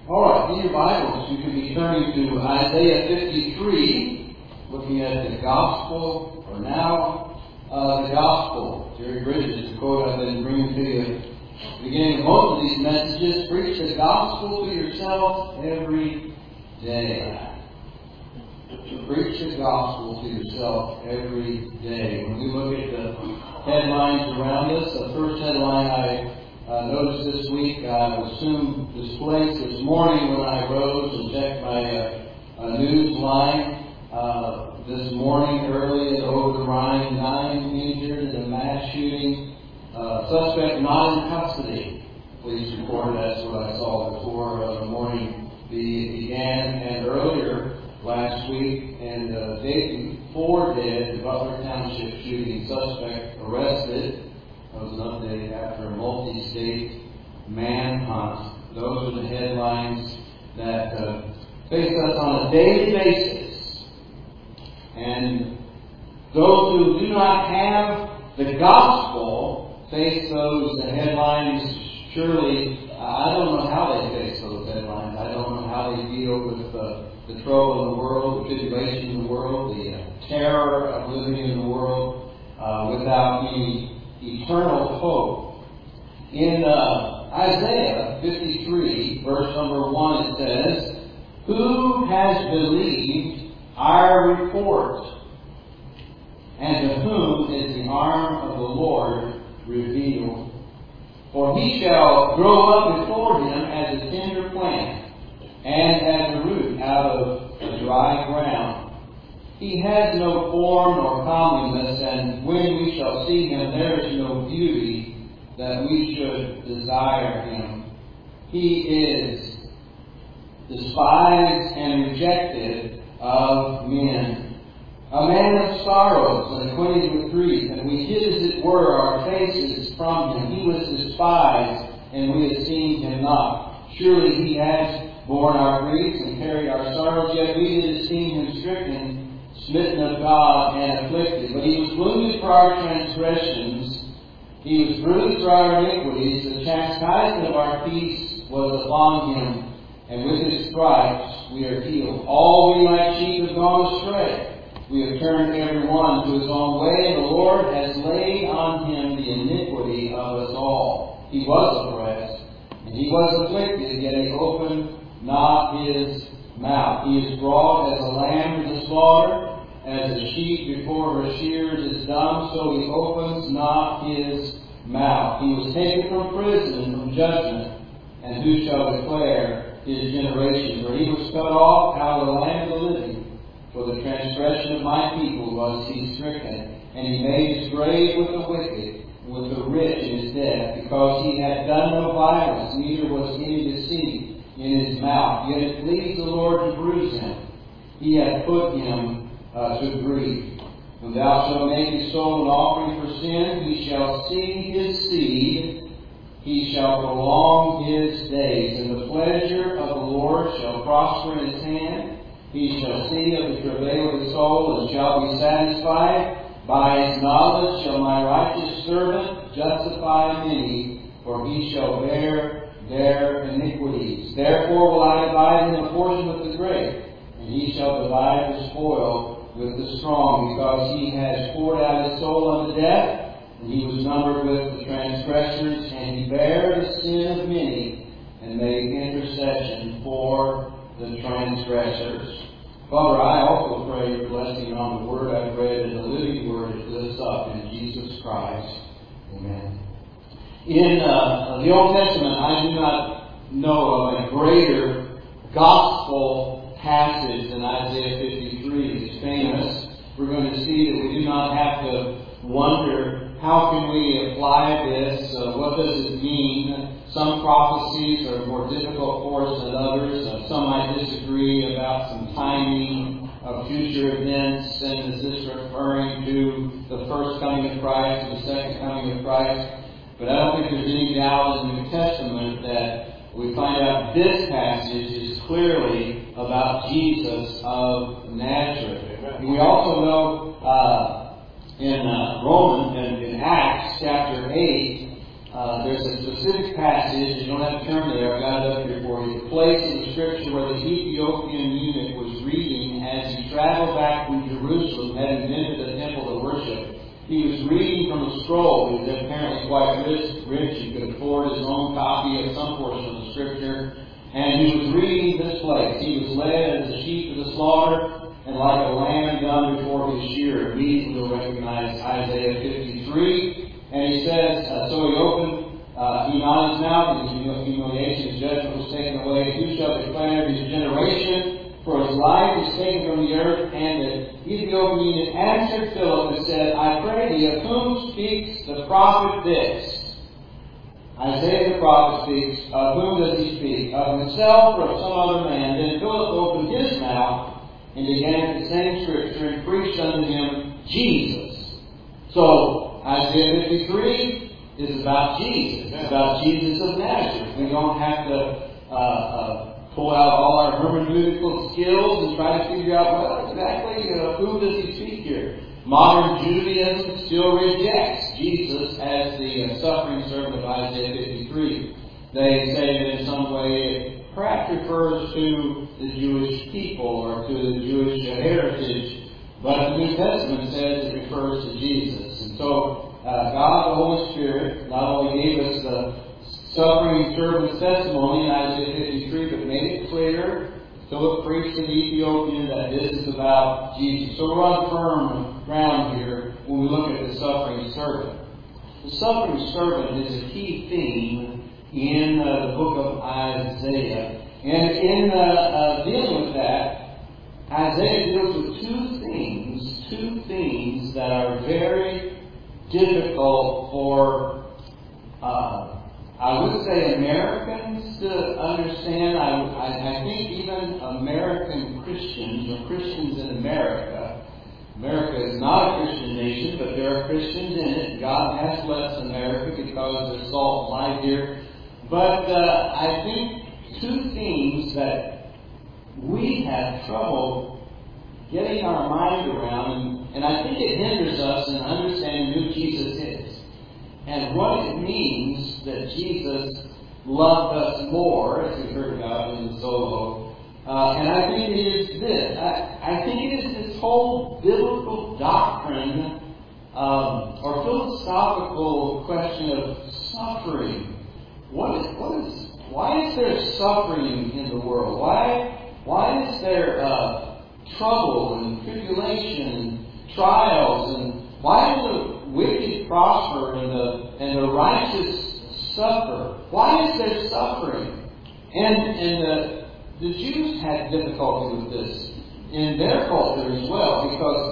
All right, in your Bibles, you can be turning to Isaiah 53, looking at the Gospel, or now the Gospel. Jerry Bridges, the quote I've been bringing to you at the beginning of most of these messages: preach the Gospel to yourself every day. Preach the Gospel to yourself every day. When we look at the headlines around us, the first headline I noticed this week, I was soon displaced this morning when I rose and checked my news line. This morning, early over the Rhine, 9 injured in a mass shooting. Suspect not in custody. Police reported that's what I saw before the morning began. And earlier last week, and Dayton, 4 dead, the Butler Township shooting suspect arrested. That was an update after a multi-state manhunt. Those are the headlines that face us on a daily basis. And those who do not have the gospel face those headlines. Surely, I don't know how they face those headlines. I don't know how they deal with the trouble in the world, the tribulation in the world, the terror of living in the world without any eternal hope. In Isaiah 53, verse number 1, it says, "Who has believed our report? And to whom is the arm of the Lord revealed? For he shall grow up before him as a tender plant, and as a root out of the dry ground. He has no form nor comeliness, and when we shall see him, there is no beauty that we should desire him. He is despised and rejected of men, a man of sorrows and acquainted with grief, and we hid, as it were, our faces from him. He was despised, and we have seen him not. Surely he has borne our griefs and carried our sorrows, yet we did esteem him stricken, smitten of God, and afflicted. But he was wounded for our transgressions, he was bruised for our iniquities. The chastisement of our peace was upon him, and with his stripes we are healed. All we like sheep have gone astray. We have turned every one to his own way, and the Lord has laid on him the iniquity of us all. He was oppressed, and he was afflicted, yet he opened not his mouth. He is brought as a lamb to the slaughter, as a sheep before her shearers is dumb, so he opens not his mouth. He was taken from prison, from judgment, and who shall declare his generation? For he was cut off out of the land of the living. For the transgression of my people was he stricken, and he made his grave with the wicked, and with the rich in his death, because he had done no violence, neither was any deceit in his mouth. Yet it pleased the Lord to bruise him. He hath put him to grief. When thou shalt make his soul an offering for sin, he shall see his seed, he shall prolong his days, and the pleasure of the Lord shall prosper in his hand. He shall see of the travail of his soul, and shall be satisfied. By his knowledge shall my righteous servant justify many, for he shall bear their iniquities. Therefore will I divide him a portion with the great, and he shall divide the spoil with the strong, because he has poured out his soul unto death, and he was numbered with the transgressors, and he bare the sin of many, and made intercession for the transgressors." Father, I also pray your blessing on the word I've read, and the living word it lifts up in Jesus Christ. Amen. In the Old Testament, I do not know of a greater gospel passage than Isaiah 53. It's famous. We're going to see that we do not have to wonder, how can we apply this? What does it mean? Some prophecies are more difficult for us than others. Some might disagree about some timing of future events. And is this referring to the first coming of Christ and the second coming of Christ? But I don't think there's any doubt in the New Testament that we find out this passage is clearly about Jesus of Nazareth. And we also know in Romans and in Acts chapter 8 there's a specific passage, you don't have to turn there, I've got it up here for you, the place in the Scripture where the Ethiopian eunuch was reading as he traveled back from Jerusalem, having been to the temple to worship. He was reading from a scroll. He was apparently quite rich. He could afford his own copy of some portion of the Scripture. And he was reading this place. He was led as a sheep to the slaughter, and like a lamb dumb before his shearer. Immediately you'll recognize Isaiah 53. And he says, so he opened, he not his mouth, his humiliation, his judgment was taken away. Who shall declare his generation? For his life is taken from the earth. And the Ethiopian eunuch answered Philip and said, I pray thee, of whom speaks the prophet this? Isaiah the prophet speaks. Of whom does he speak? Of himself or of some other man? Then Philip opened his mouth and began the same Scripture and preached unto him Jesus. So, Isaiah 53 is about Jesus. It's about Jesus of Nazareth. We don't have to pull out all our hermeneutical skills and try to figure out, well, exactly who does he speak here? Modern Judaism still rejects Jesus as the suffering servant of Isaiah 53. They say that in some way it perhaps refers to the Jewish people or to the Jewish heritage, but the New Testament says it refers to Jesus. And so God, the Holy Spirit, not only gave us the suffering servant's testimony in Isaiah 53, but made it clear, Philip preached to the Ethiopian, that this is about Jesus. So we're on firm ground here when we look at the suffering servant. The suffering servant is a key theme in the book of Isaiah. And in dealing with that, Isaiah deals with two things that are very difficult for I would say Americans to understand. I think even American Christians or Christians in America. America is not a Christian nation, but there are Christians in it. God has blessed America because there's salt and light here. But I think two things that we have trouble getting our mind around, and I think it hinders us in understanding who Jesus is. And what it means that Jesus loved us more, as we heard about in the solo. And I think it is this. I think it is this whole biblical doctrine or philosophical question of suffering. Why is there suffering in the world? Why is there trouble and tribulation and trials? And why do the wicked prosper and the righteous suffer? Why is there suffering? And the Jews had difficulty with this in their culture as well, because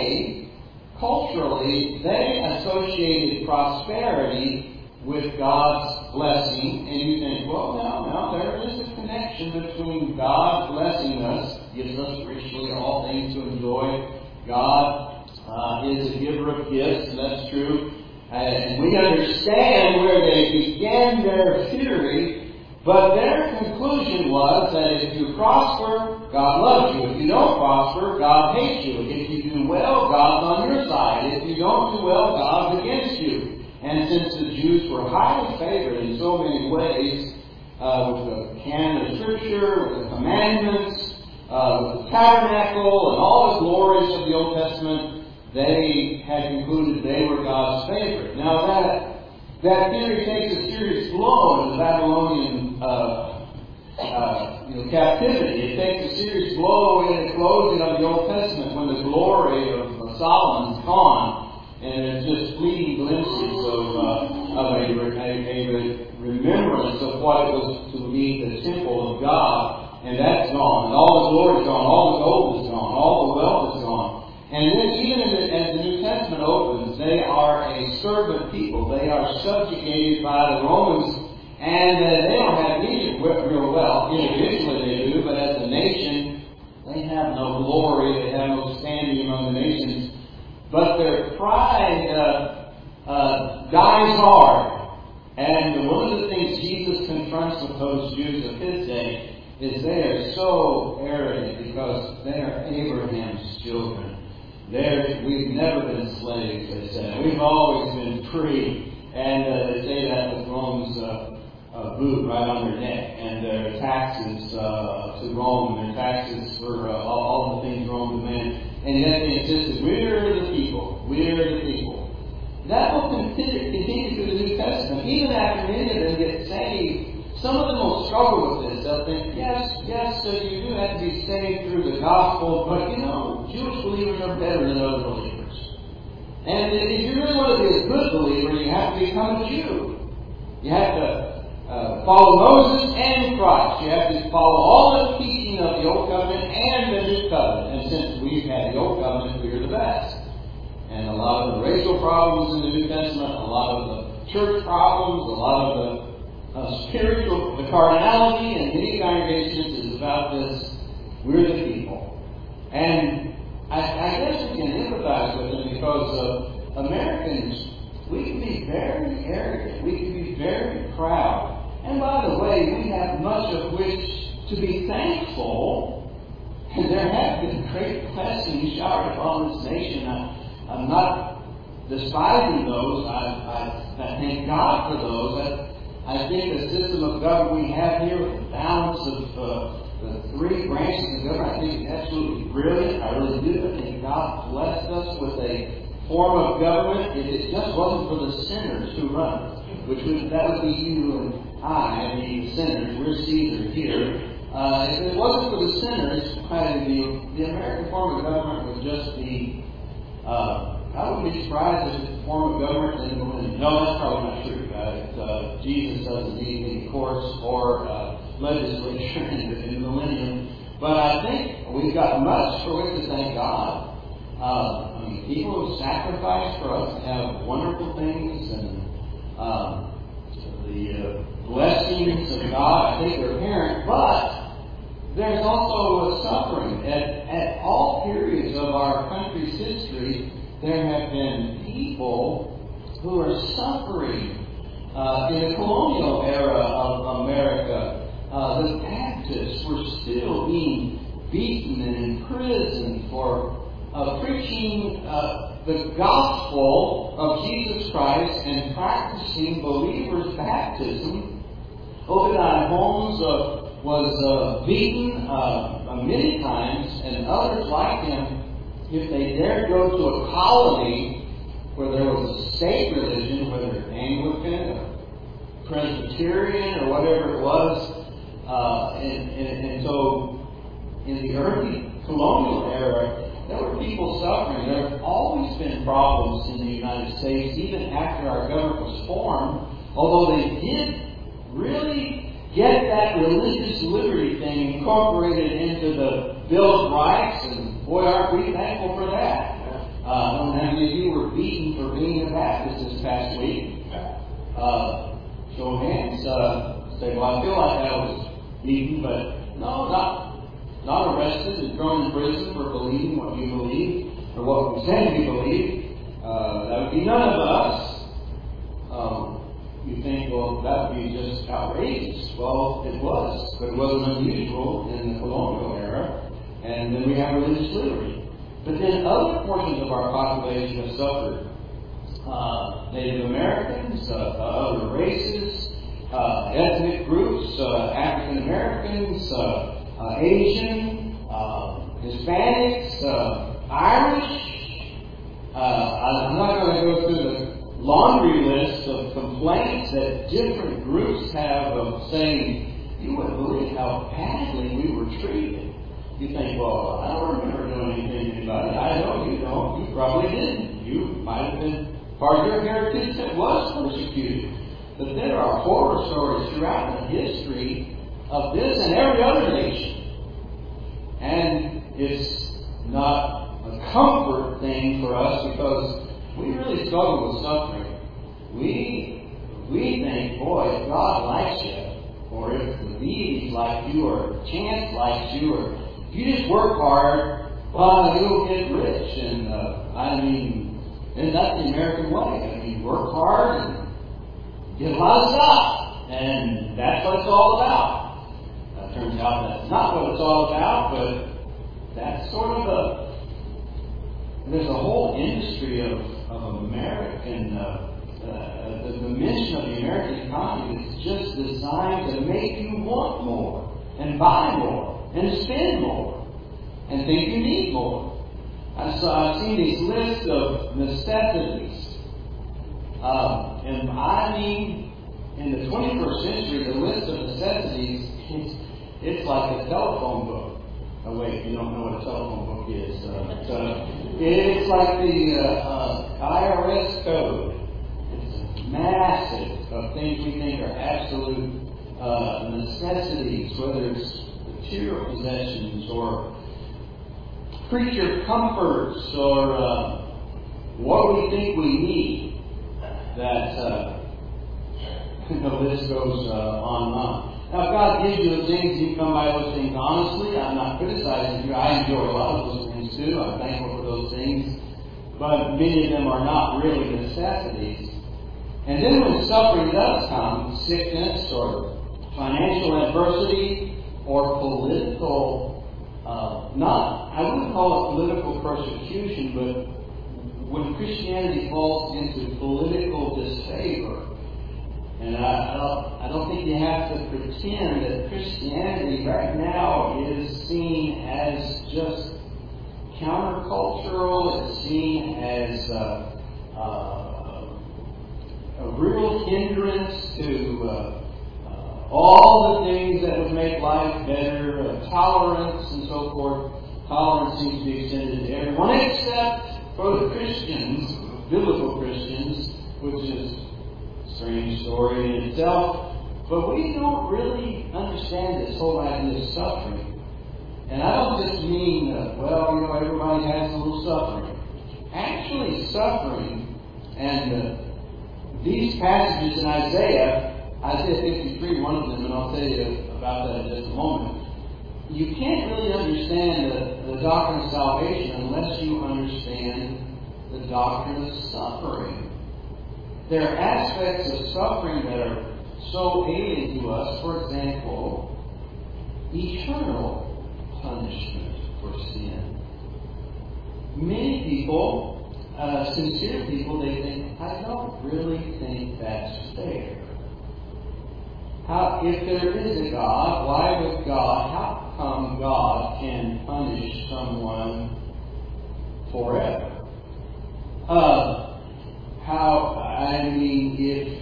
culturally, they associated prosperity with God's blessing. And you think, well, no, there is a connection between God blessing us, gives us richly all things to enjoy. God is a giver of gifts, and that's true. And we understand where they began their theory, but their conclusion was that if you prosper, God loves you. If you don't prosper, God hates you. If you do well, God's on your side. If you don't do well, God's against you. And since the Jews were highly favored in so many ways, with the canon of Scripture, with the commandments, with the tabernacle, and all the glories of the Old Testament, they had concluded they were God's favorite. Now that theory takes a serious blow in the Babylonian captivity. It takes a serious blow in the closing of the Old Testament, when the glory of Solomon is gone, and it's just fleeting glimpses of a remembrance of what it was to be the temple of God, and that's gone. And all the glory is gone, all the gold is gone, all the wealth is gone. And then even as the New Testament opens, they are a servant people. They are subjugated by the Romans, and they don't have needed real wealth. Individually they do, but as a nation, they have no glory. They have no standing among the nations. But their pride dies hard. And one of the things Jesus confronts with those Jews of his day is they are so arrogant because they are Abraham's children. We've never been slaves, they said. We've always been free. And they say that with Rome's boot right on their neck, and their taxes to Rome, and their taxes for all the things Rome demands. And yet they insisted, we're the people, we're the people. That will continue through the New Testament. Even after many of them get saved, some of them will struggle with this. They'll think, yes, you do have to be saved through the gospel, but Jewish believers are better than other believers. And if you really want to be a good believer, you have to become a Jew. You have to follow Moses and Christ. You have to follow all the teaching of the Old Covenant and the New Covenant. And since we've had the Old Covenant, we're the best. And a lot of the racial problems in the New Testament, a lot of the church problems, a lot of the spiritual, the carnality in many congregations is about this, we're the people. And I guess we can empathize with them because Americans, we can be very arrogant. We can be very proud. And by the way, we have much of which to be thankful. And there have been great blessings showered upon this nation. I'm not despising those. I thank God for those. I think the system of government we have here, with the balance of the three branches of government, I think is absolutely brilliant. I really do. I think God blessed us with a form of government. If it just wasn't for the sinners who run it, that would be you and I mean the sinners. We're Caesar here. If it wasn't for the sinners, the American form of government would just be. I wouldn't be surprised if it's a form of government in the millennium. No, that's probably not true. Jesus doesn't need any courts or legislature in the millennium. But I think we've got much for which to thank God. People have sacrificed for us to have wonderful things, and the blessings of God, I think, are apparent. But there's also a suffering. At all periods of our country's history, there have been people who are suffering. In the colonial era of America, the Baptists were still being beaten and imprisoned for preaching the gospel of Jesus Christ and practicing believers' baptism. Obadiah Holmes was beaten many times, and others like him, if they dared go to a colony where there was a state religion, whether Anglican or Presbyterian or whatever it was, and so in the early colonial era, there were people suffering. There have always been problems in the United States, even after our government was formed, although they did really get that religious liberty thing incorporated into the Bill of Rights, and boy, aren't we thankful for that. I don't know how many of you were beaten for being a Baptist this past week. Show of hands. Say, well, I feel like I was beaten, but no, not arrested and thrown in prison for believing what you believe, or what we say we believe. That would be none of us. You think, well, that would be just outrageous. Well, it was, but it wasn't unusual in the colonial era. And then we have religious liberty. But then other portions of our population have suffered. Native Americans, other races, ethnic groups, African Americans, Asian, Hispanics, Irish. I'm not going to go through the laundry list of complaints that different groups have of saying, you wouldn't believe how badly we were treated. You think, well, I don't remember doing anything to anybody. I know you don't. You probably didn't. You might have been part of your heritage that was persecuted. But there are horror stories throughout the history of this and every other nation. And it's not a comfort thing for us because we really struggle with suffering. We think, boy, if God likes you, or if the deities like you, or chance likes you, or if you just work hard, well, you'll get rich. And and that's the American way. Work hard and get a lot of stuff. And that's what it's all about. It turns out that's not what it's all about, but that's sort of there's a whole industry of American the mission of the American economy is just designed to make you want more, and buy more, and spend more, and think you need more. I've seen these lists of necessities. And I mean, in the 21st century, the list of necessities, it's like a telephone book. Oh, wait, you don't know what a telephone book is. It's like the IRS code. It's massive of things we think are absolute necessities, whether it's material possessions or creature comforts or what we think we need. That the list goes on and on. Now, if God gives you those things, you come by those things honestly. I'm not criticizing you. I enjoy a lot of those things too. I'm thankful for those things. But many of them are not really necessities. And then when suffering does come, sickness or financial adversity or political, I wouldn't call it political persecution, but when Christianity falls into political disfavor, and I don't think you have to pretend that Christianity right now is seen as just countercultural. It's seen as a real hindrance to all the things that would make life better, tolerance and so forth. Tolerance seems to be extended to everyone except for the Christians, biblical Christians, which is a strange story in itself. But we don't really understand this whole idea of suffering. And I don't just mean, everybody has a little suffering. Actually, suffering, and these passages in Isaiah 53, one of them, and I'll tell you about that in just a moment. You can't really understand the doctrine of salvation unless you understand the doctrine of suffering. There are aspects of suffering that are so alien to us. For example, eternal punishment for sin. Many people, sincere people, they think, I don't really think that's fair. If there is a God, how come God can punish someone forever? If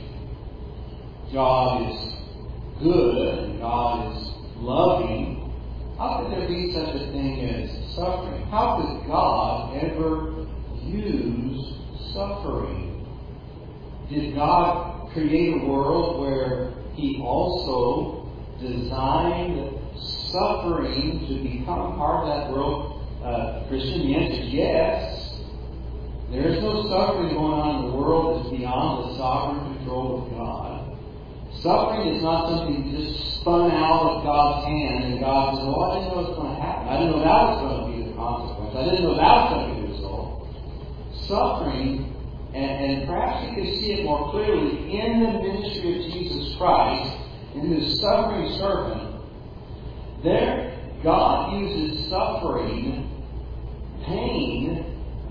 God is good and God is loving, how could there be such a thing as suffering? How could God ever use suffering? Did God create a world where He also designed suffering to become part of that world? Christian, the answer is yes. There is no suffering going on in the world that's beyond the sovereign control of God. Suffering is not something just spun out of God's hand and God says, I didn't know it was going to happen. I didn't know that was going to be the consequence. I didn't know that was going to be the result. Suffering, and perhaps you can see it more clearly in the ministry of Jesus Christ, in the suffering servant. There, God uses suffering, pain,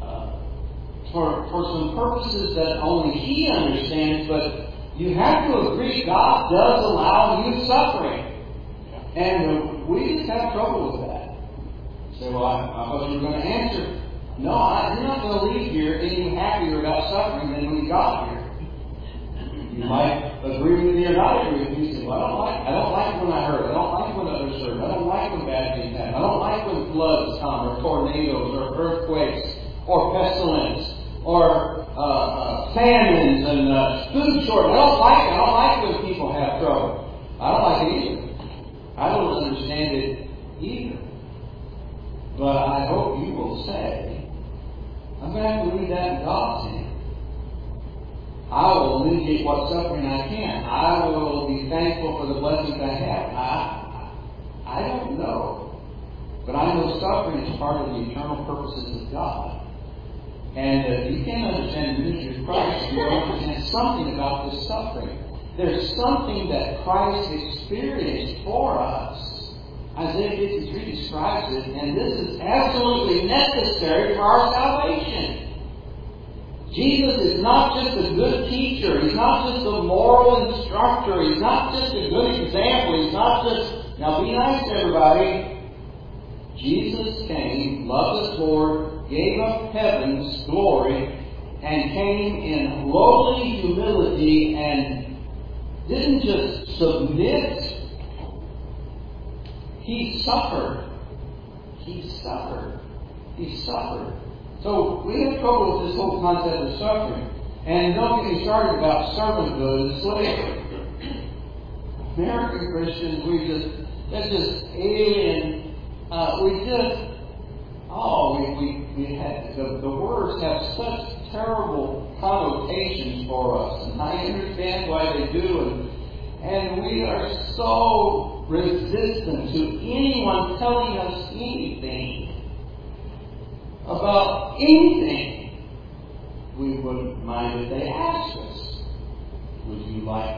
for some purposes that only He understands, but you have to agree God does allow you suffering. And we just have trouble with that. You say, well, I thought you were going to answer. No, you're not going to leave here any happier about suffering than when you got here. You might agree with me or not agree with me. You say, well, I don't like when I hurt. I don't like when others hurt. I don't like when bad things happen. I don't like when floods come, or tornadoes, or earthquakes, or pestilence, or famines and food shortage. I don't like when people have trouble. I don't like it either. I don't understand it either. But I hope you will say, I'm going to have to leave that in God's hand. I will alleviate what suffering I can. I will be thankful for the blessings I have. I don't know. But I know suffering is part of the eternal purposes of God. And you can't understand the ministry of Christ if you don't understand something about this suffering. There's something that Christ experienced for us. Isaiah 53 describes it, and this is absolutely necessary for our salvation. Jesus is not just a good teacher. He's not just a moral instructor. He's not just a good example. He's not just, now be nice to everybody. Jesus came, loved us Lord, gave up heaven's glory, and came in lowly humility and didn't just submit. He suffered. He suffered. He suffered. So we have trouble with this whole concept of suffering. And don't get me started about servanthood and slavery. American Christians, that's just alien. We had, the words have such terrible connotations for us. And I understand why they do. And we are so resistant to anyone telling us anything about anything. We wouldn't mind if they asked us, would you like?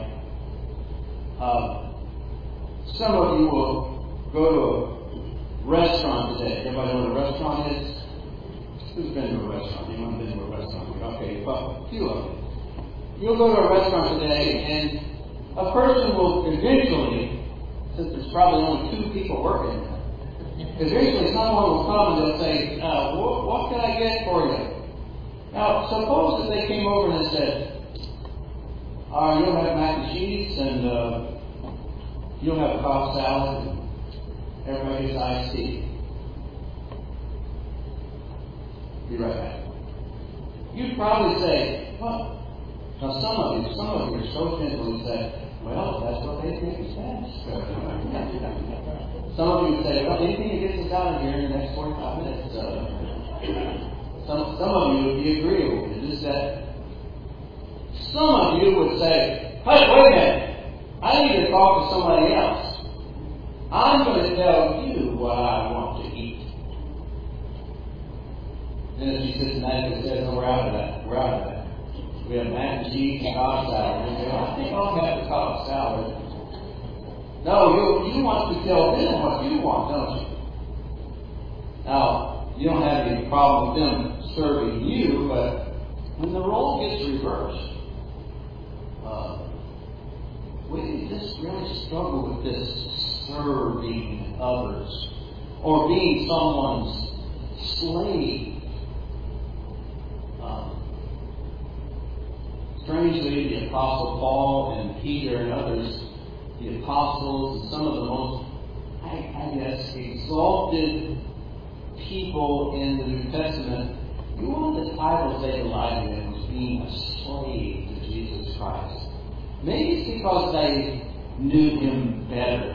Some of you will go to a restaurant today. Everybody know what a restaurant is? Who's been to a restaurant? Anyone been to a restaurant? Okay, well, a few of you. You'll go to a restaurant today, and a person will eventually, since there's probably only 2 people working there, eventually someone will come and they'll say, what can I get for you? Now, suppose that they came over and said, you'll have mac and cheese, and you'll have a Cobb salad, and everybody gets iced tea. Be right back. You'd probably say, what? Now some of you are so gentle and say, well, that's what they think is best. Some of you would say, well, anything that gets us out of here in the next 45 minutes. Some of you would be agreeable. It's just that some of you would say, hey, wait a minute. I need to talk to somebody else. I'm going to tell you what I want to eat. And if she sits and says, no, we're out of that. We're out of that. We have mac and cheese and Cobb salad. And say, I think I'll have the Cobb salad. No, you want to tell them what you want, don't you? Now, you don't have any problem with them serving you, but when the role gets reversed, we just really struggle with this serving others or being someone's slave. Strangely, the Apostle Paul and Peter and others, the apostles and some of the most, I guess, exalted people in the New Testament, one of the titles they relied on was being a slave to Jesus Christ. Maybe it's because they knew Him better.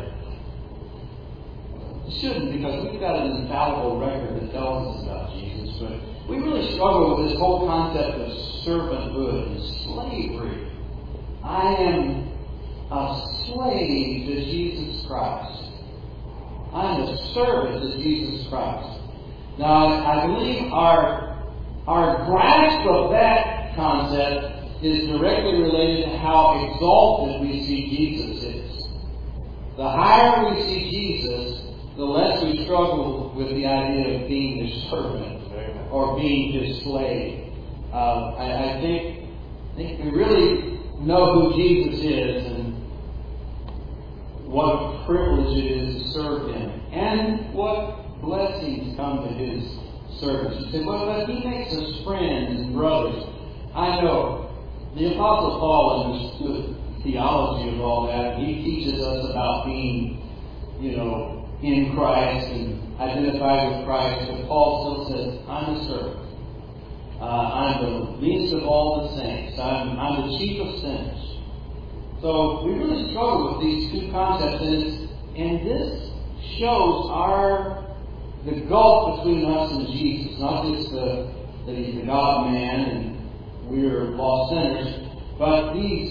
It shouldn't, because we've got an infallible record that tells us about Jesus, but we really struggle with this whole concept of servanthood and slavery. I am a slave to Jesus Christ. I'm a servant to Jesus Christ. Now, I believe our grasp of that concept is directly related to how exalted we see Jesus is. The higher we see Jesus, the less we struggle with the idea of being His servant or being His slave. I think we really know who Jesus is and what a privilege it is to serve Him, and what blessings come to His service. You say, well, but He makes us friends and brothers. I know. The Apostle Paul understood the theology of all that. He teaches us about being, in Christ and identified with Christ. But Paul still says, I'm a servant. I'm the least of all the saints. I'm the chief of sinners. So we really struggle with these two concepts, and this shows the gulf between us and Jesus. Not just that He's the God-man and we're lost sinners, but these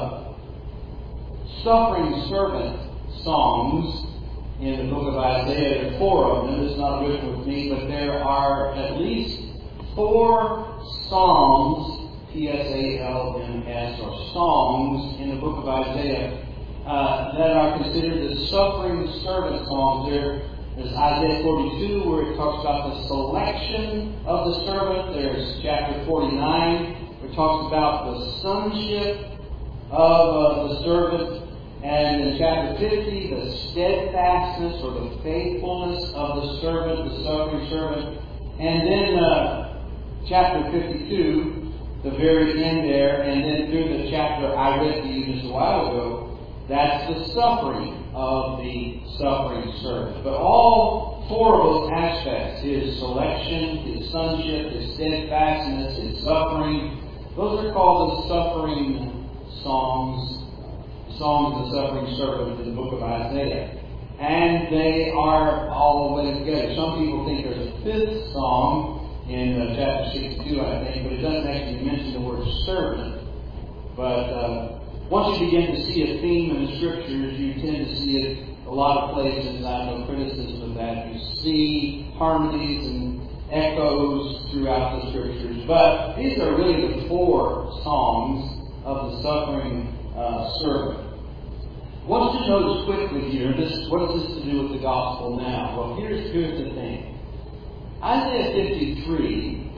suffering servant songs in the book of Isaiah. There are 4 of them. It's not written with me, but there are at least 4 songs, Psalms, or songs in the book of Isaiah that are considered the suffering servant songs. They're There's Isaiah 42 where it talks about the selection of the servant. There's chapter 49 where it talks about the sonship of the servant. And in chapter 50, the steadfastness or the faithfulness of the servant, the suffering servant. And then chapter 52, the very end there, and then through the chapter I read to you just a while ago, that's the suffering of the suffering servant. But all four of those aspects, his selection, his sonship, his steadfastness, his suffering, those are called the suffering songs. Songs of the suffering servant in the book of Isaiah. And they are all the way together. Some people think there's a fifth song in chapter 62, I think, but it doesn't actually mention the word servant. But once you begin to see a theme in the Scriptures, you tend to see it a lot of places. I have no criticism of that. You see harmonies and echoes throughout the Scriptures. But these are really the four songs of the suffering servant. I want you to notice quickly here, what has this to do with the gospel now? Well, here's the thing. Isaiah 53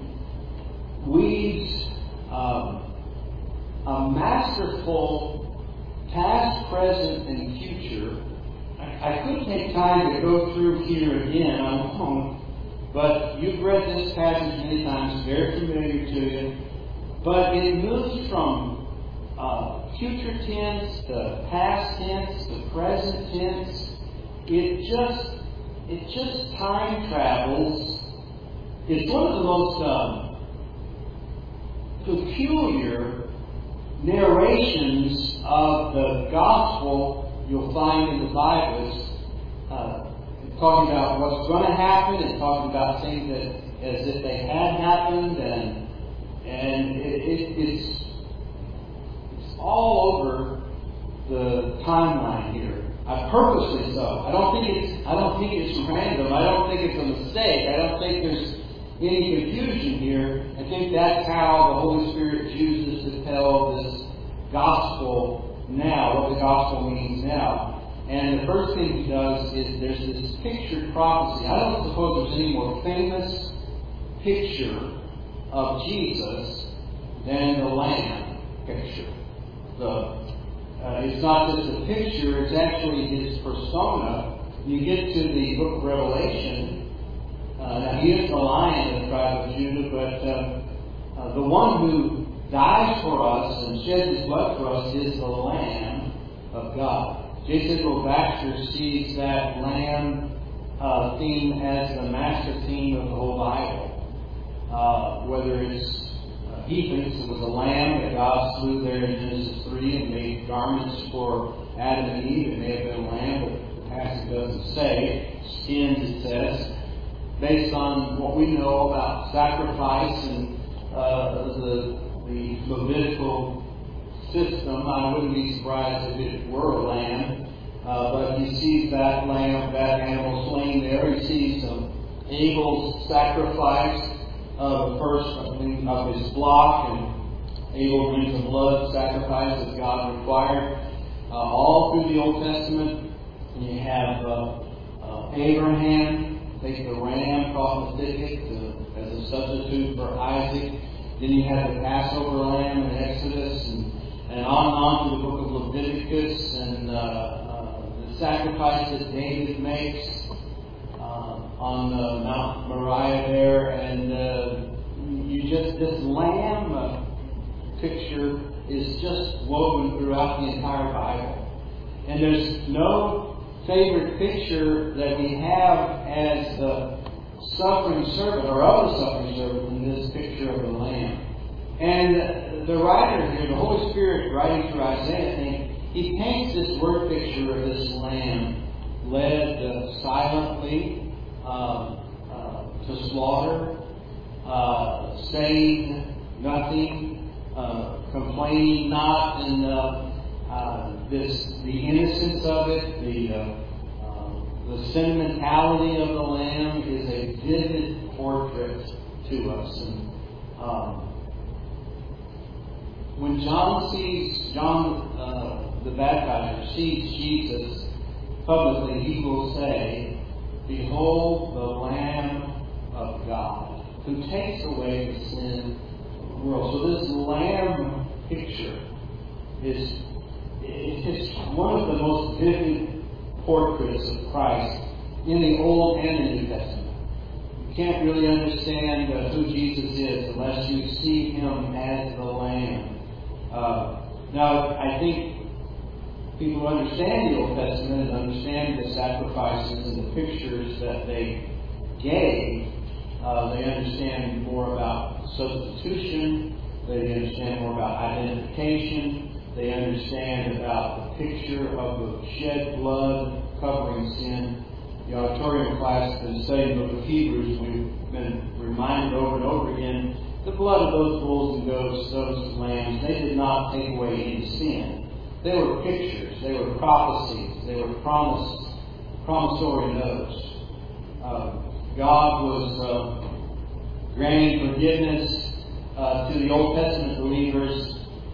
weaves a masterful past, present, and future. I could take time to go through here again on my own, but you've read this passage many times, very familiar to you. But it moves from future tense, the past tense, the present tense. It just time travels. It's one of the most peculiar narrations of the gospel you'll find in the Bible. It's talking about what's going to happen. It's talking about things that as if they had happened, and it's all over the timeline here. Purposely so. I don't think it's random. I don't think it's a mistake. I don't think there's any confusion here. I think that's how the Holy Spirit chooses to tell this gospel now, what the gospel means now. And the first thing he does is there's this pictured prophecy. I don't suppose there's any more famous picture of Jesus than the Lamb picture. It's not just a picture, it's actually his persona. You get to the book of Revelation. Now, he is the Lion of the tribe of Judah, but the one who dies for us and sheds his blood for us is the Lamb of God. J. Sidwell Baxter sees that Lamb theme as the master theme of the whole Bible. Whether it's he thinks it was a lamb that God slew there in Genesis 3 and made garments for Adam and Eve. It may have been a lamb, but the passage doesn't say. Skins, it says. Based on what we know about sacrifice and the Levitical system, I wouldn't be surprised if it were a lamb. But he sees that lamb, that animal slain there. He sees Abel's sacrifice. The first of his flock, and Abel brings the blood sacrifice that God required. All through the Old Testament, you have Abraham take the ram caught in the thicket as a substitute for Isaac. Then you have the Passover lamb in Exodus, and on to the book of Leviticus, and the sacrifice that David makes on Mount Moriah there, and this lamb picture is just woven throughout the entire Bible. And there's no favorite picture that we have as the suffering servant or of the suffering servant than this picture of the lamb. And the writer here, the Holy Spirit writing through Isaiah, I think, he paints this word picture of this lamb led silently to slaughter, saying nothing, complaining not, and the innocence of it, the sentimentality of the lamb is a vivid portrait to us. And when John the Baptizer sees Jesus publicly, he will say, Behold the Lamb of God, who takes away the sin of the world. So this Lamb picture is one of the most vivid portraits of Christ in the Old and the New Testament. You can't really understand who Jesus is unless you see Him as the Lamb. Now, I think people who understand the Old Testament and understand the sacrifices and the pictures that they gave, they understand more about substitution, they understand more about identification, they understand about the picture of the shed blood covering sin. The auditorium class has been studying the book of Hebrews. We've been reminded over and over again, the blood of those bulls and goats, those lambs, they did not take away any sin. They were pictures, they were prophecies, they were promissory notes. God was granting forgiveness to the Old Testament believers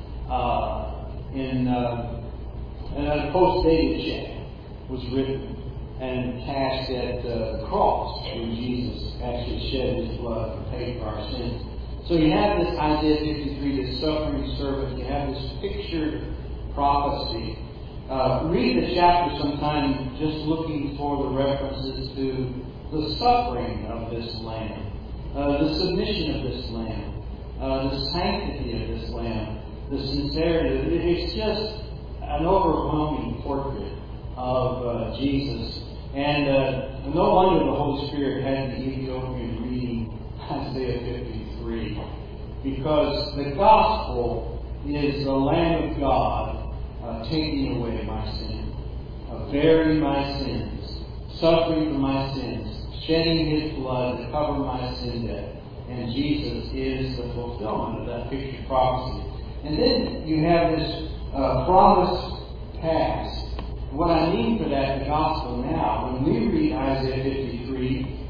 and a post-dated check was written and cashed at the cross when Jesus actually shed His blood and paid for our sins. So you have this Isaiah 53, this suffering servant. You have this pictured prophecy. Read the chapter sometime just looking for the references to the suffering of this Lamb, the submission of this Lamb, the sanctity of this Lamb, the sincerity. It's just an overwhelming portrait of Jesus. And no wonder the Holy Spirit had the Ethiopian reading Isaiah 53. Because the gospel is the Lamb of God taking away my sin, bearing my sins, suffering for my sins, shedding His blood to cover my sin debt. And Jesus is the fulfillment of that picture prophecy. And then you have this promise past. What I mean for that in the gospel now, when we read Isaiah 53,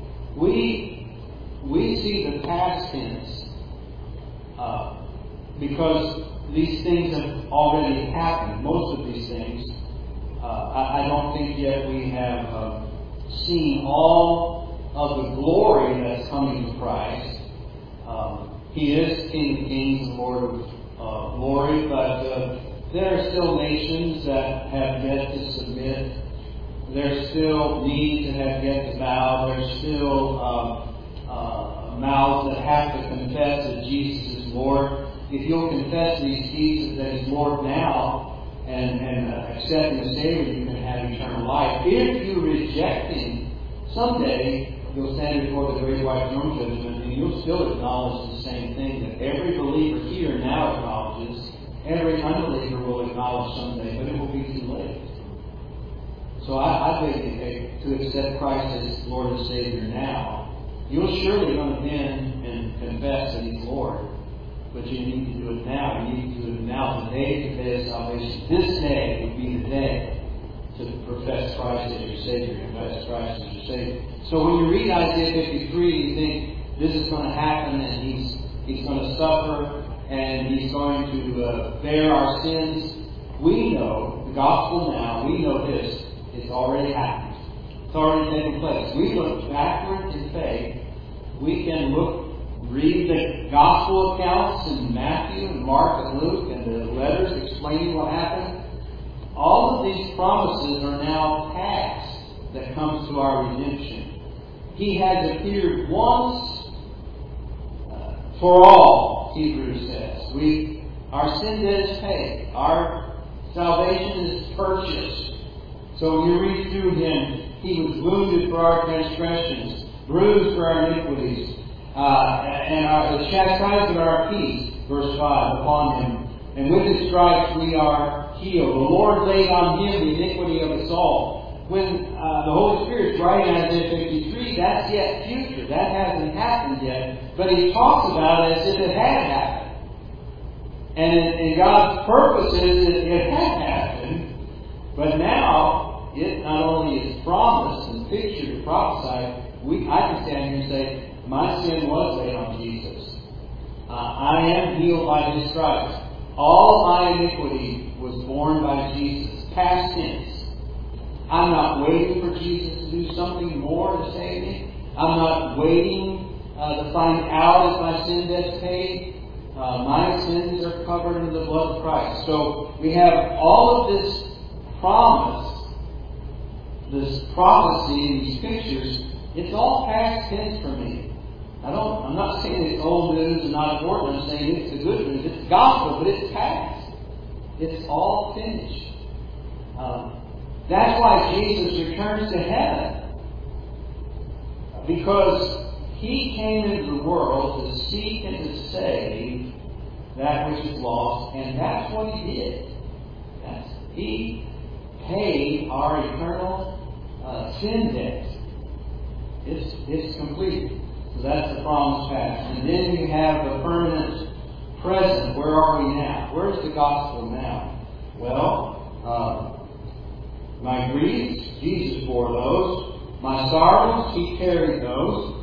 we see the past tense because these things have already happened. Most of these things. I don't think yet we have seen all of the glory that's coming to Christ. He is King of Kings and Lord of glory, but there are still nations that have yet to submit. There's still knees that have yet to bow. There's still mouths that have to confess that Jesus is Lord. If you'll confess these deeds that He's Lord now and accept Him as Savior, you can have eternal life. If you reject Him, someday you'll stand before the great white throne judgment and you'll still acknowledge the same thing that every believer here now acknowledges. Every unbeliever will acknowledge someday, but it will be too late. So I beg to accept Christ as Lord and Savior now. You'll surely repent and confess that He's Lord, but you need to do it now. You need to do it now. Today is the day of salvation. This day would be the day to profess Christ as your Savior, confess Christ as your Savior. So when you read Isaiah 53, you think this is going to happen, and He's going to suffer, and He's going to bear our sins. We know, the gospel now, we know this. It's already happened. It's already taken place. We look backward in faith. We can read the gospel accounts in Matthew and Mark and Luke and the letters explaining what happened. All of these promises are now past that comes to our redemption. He has appeared once for all, Hebrews says. Our sin debt is paid. Our salvation is purchased. So when you read through Him, He was wounded for our transgressions, bruised for our iniquities, and the chastisement of our peace, verse 5, upon Him. And with His stripes we are healed. The Lord laid on Him the iniquity of us all. When the Holy Spirit's writing Isaiah 53, that's yet future. That hasn't happened yet. But He talks about it as if it had happened. And in God's purposes, it had happened. But now, it not only is promised and pictured, prophesied, I can stand here and say, my sin was laid on Jesus. I am healed by His stripes. All my iniquity was borne by Jesus. Past tense. I'm not waiting for Jesus to do something more to save me. I'm not waiting to find out if my sin debt's paid. My sins are covered in the blood of Christ. So we have all of this promise, this prophecy in these pictures. It's all past tense for me. I'm not saying it's old news and not important. I'm saying it's the good news. It's gospel, but it's past. It's all finished. That's why Jesus returns to heaven. Because He came into the world to seek and to save that which is lost. And that's what He did. He paid our eternal sin debt. It's complete. So that's the promise past. And then you have the permanent present. Where are we now? Where's the gospel now? Well, my griefs, Jesus bore those. My sorrows, He carried those.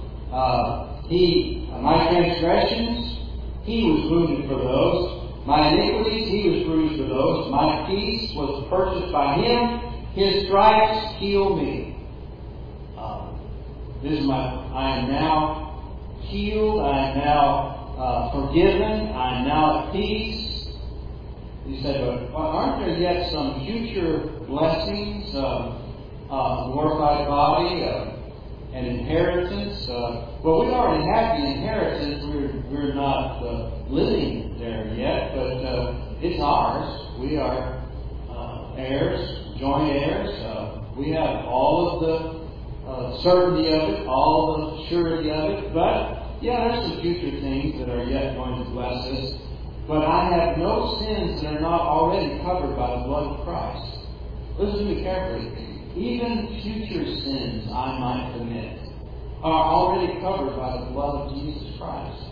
My transgressions, He was wounded for those. My iniquities, He was bruised for those. My peace was purchased by Him. His stripes healed me. I am now healed. I am now forgiven. I am now at peace. You said, but aren't there yet some future blessings? Glorified body, an inheritance. Well, we already have the inheritance. We're not living there yet, but it's ours. We are heirs, joint heirs. We have all of the certainty of it, all the surety of it. But, there's some future things that are yet going to bless us. But I have no sins that are not already covered by the blood of Christ. Listen to me carefully. Even future sins I might commit are already covered by the blood of Jesus Christ.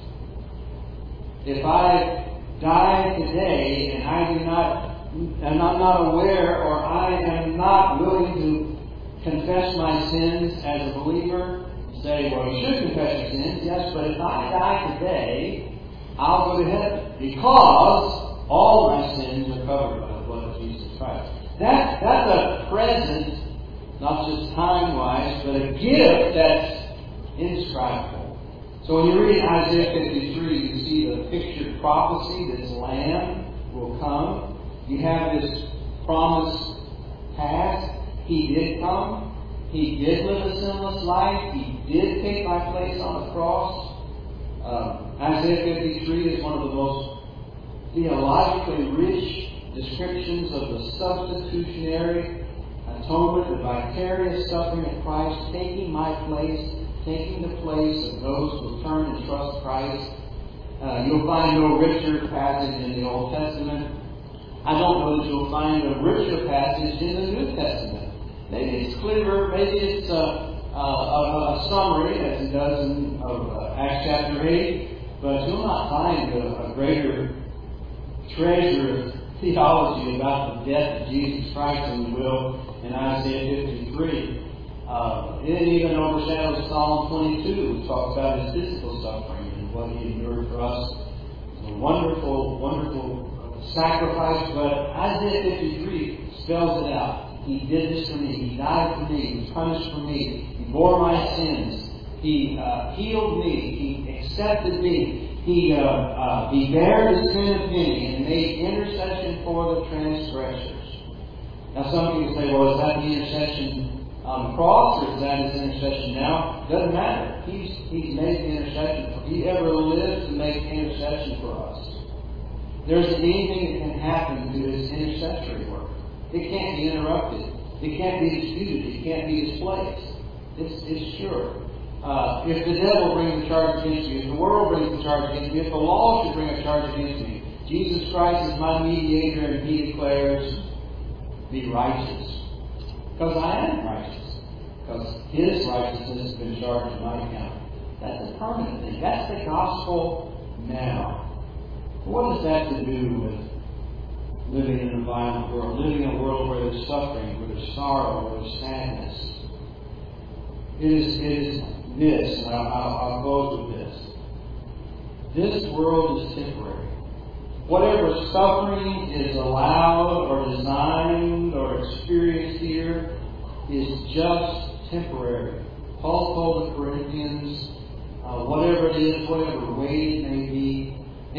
If I die today and I'm not aware, or I am not willing to confess my sins as a believer, say, well, you should confess your sins, yes, but if I die today, I'll go to heaven because all my sins are covered by the blood of Jesus Christ. That's a present, not just time-wise, but a gift that's indescribable. So when you read Isaiah 53, you see the pictured prophecy, this Lamb will come. You have this promise past. He did come. He did live a sinless life. He did take my place on the cross. Isaiah 53 is one of the most theologically rich descriptions of the substitutionary atonement, the vicarious suffering of Christ, taking my place, taking the place of those who turn and trust Christ. You'll find no richer passage in the Old Testament. I don't know that you'll find a richer passage in the New Testament. Maybe it's clearer, maybe it's a summary, as it does in Acts chapter 8, but you'll not find a greater treasure of theology about the death of Jesus Christ than you will in Isaiah 53. It even overshadows Psalm 22, which talks about His physical suffering and what He endured for us. It's a wonderful, wonderful sacrifice, but Isaiah 53 spells it out. He did this for me. He died for me. He was punished for me. He bore my sins. He healed me. He accepted me. He bared the sin of many and made intercession for the transgressors. Now some people say, well, is that the intercession on the cross, or is that His intercession now? Doesn't matter. He's made the intercession. He ever lived to make intercession for us. There isn't anything that can happen to His intercessory work. It can't be interrupted. It can't be disputed. It can't be displaced. It's sure. If the devil brings a charge against me, if the world brings a charge against me, if the law should bring a charge against me, Jesus Christ is my mediator, and He declares, be righteous. Because I am righteous. Because His righteousness has been charged to my account. That's a permanent thing. That's the gospel now. What does that have to do with living in a violent world, living in a world where there's suffering, where there's sorrow, where there's sadness? It is this, and I'll close with this. This world is temporary. Whatever suffering is allowed or designed or experienced here is just temporary. Paul told the Corinthians, whatever it is, whatever weight it may be,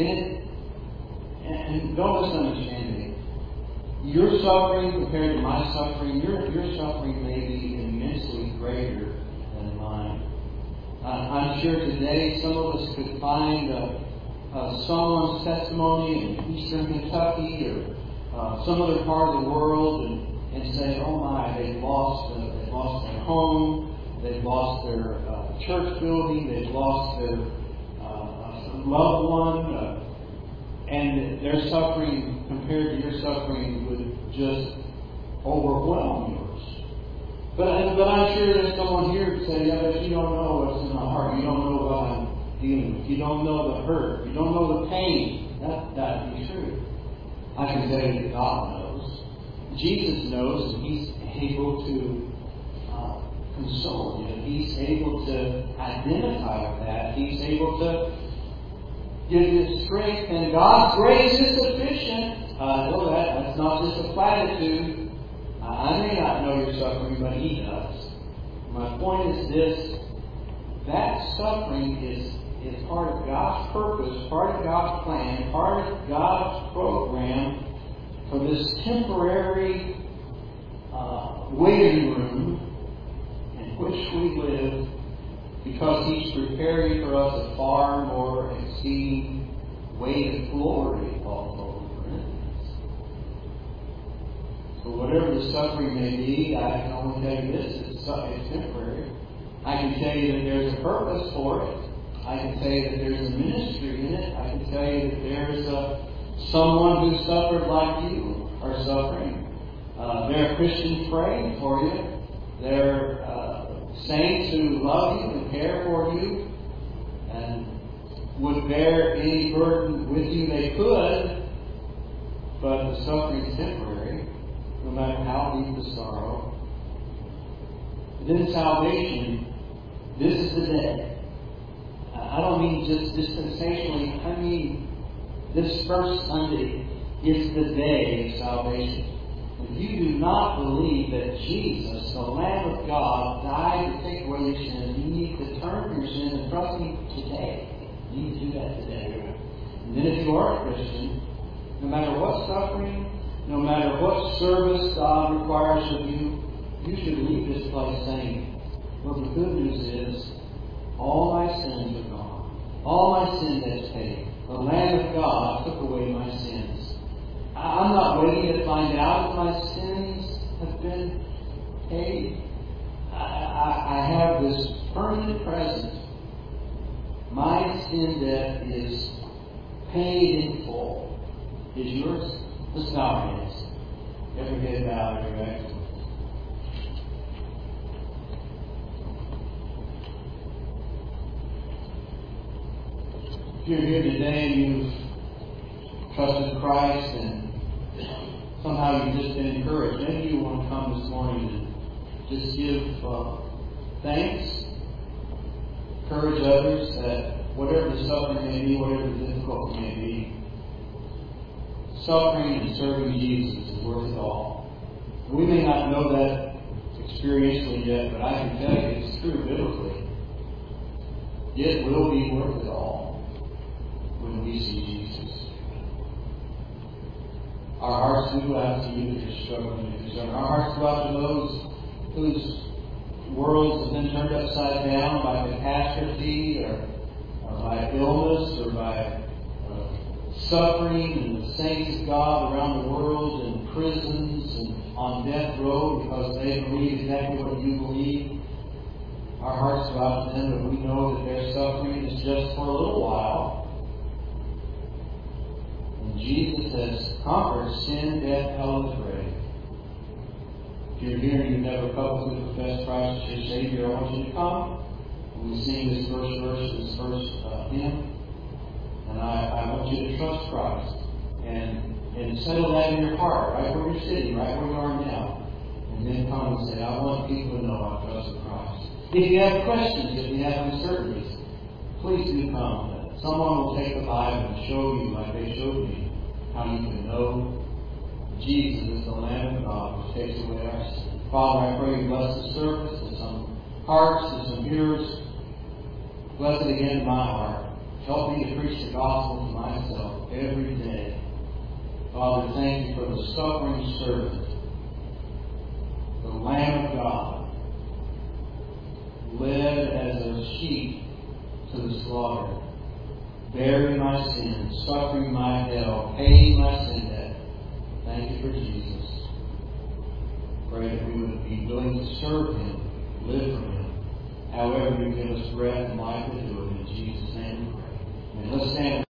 and don't misunderstand me. Your suffering compared to my suffering, your suffering may be immensely greater than mine. I'm sure today some of us could find someone's testimony in Eastern Kentucky or some other part of the world and say, oh my, they've lost their home, they've lost their church building, they've lost their loved one, and their suffering compared to your suffering would just overwhelm yours. But I'm sure there's someone here who say, yeah, but you don't know what's in my heart. You don't know what I'm dealing with. You don't know the hurt. You don't know the pain. That'd be true. I can tell you that God knows. Jesus knows, and He's able to console you. He's able to identify with that. He's able to give you strength, and God's grace is sufficient. I know that's not just a platitude. I may not know your suffering, but He does. My point is this: that suffering is part of God's purpose, part of God's plan, part of God's program for this temporary waiting room in which we live, because He's preparing for us a far more exceeding weight of glory, Paul told the Corinthians. So whatever the suffering may be, I can only tell you this: it's temporary. I can tell you that there's a purpose for it. I can tell you that there's a ministry in it. I can tell you that there's someone who suffered like you are suffering. There are Christians praying for you. There are saints who love you and care for you and would bear any burden with you they could, but the suffering is temporary, no matter how deep the sorrow. And then salvation, this is the day. I don't mean just dispensationally, I mean this first Sunday is the day of salvation. If you do not believe that Jesus, the Lamb of God, died to take away your sin, you need to turn from your sin and trust Him today. You need to do that today. And then if you are a Christian, no matter what suffering, no matter what service God requires of you, you should leave this place saying, well, the good news is, all my sins are gone. All my sin is paid. The Lamb of God took away my sins. I'm not waiting to find out if my sins have been paid. I have this permanent presence. My sin debt is paid in full. Is yours? Let's bow our heads. Every head bowed, every eye closed. If you're here today and you've trusted Christ and somehow you've just been encouraged, maybe you want to come this morning and just give thanks, encourage others that whatever the suffering may be, whatever the difficulty may be, suffering and serving Jesus is worth it all. We may not know that experientially yet, but I can tell you it's true biblically. It will be worth it all when we see Jesus. Our hearts do go out to you if you're struggling. Our hearts go out to those whose worlds have been turned upside down by catastrophe or by illness or by suffering, and the saints of God around the world in prisons and on death row because they believe exactly what you believe. Our hearts go out to them, but we know that their suffering is just for a little while. And Jesus has conquered sin, death, hell, and the grave. If you're here and you've never publicly professed Christ as your Savior, I want you to come. When we sing this first hymn, and I want you to trust Christ and settle that in your heart, right where you're sitting, right where you are now. And then come and say, I want people to know I trust Christ. If you have questions, if you have uncertainties, please do come. Someone will take the Bible and show you, like they showed me, how you can know Jesus is the Lamb of God who takes away our sin. Father, I pray you bless the service to some hearts, to some hearers. Bless it again in my heart. Help me to preach the gospel to myself every day. Father, thank you for the suffering servant, the Lamb of God, led as a sheep to the slaughter, bearing my sins, suffering my hell, paying my sin debt. Thank you for Jesus. Pray that we would be willing to serve Him, live for Him, however you give us breath and life to do it. In Jesus' name we pray. And let's stand.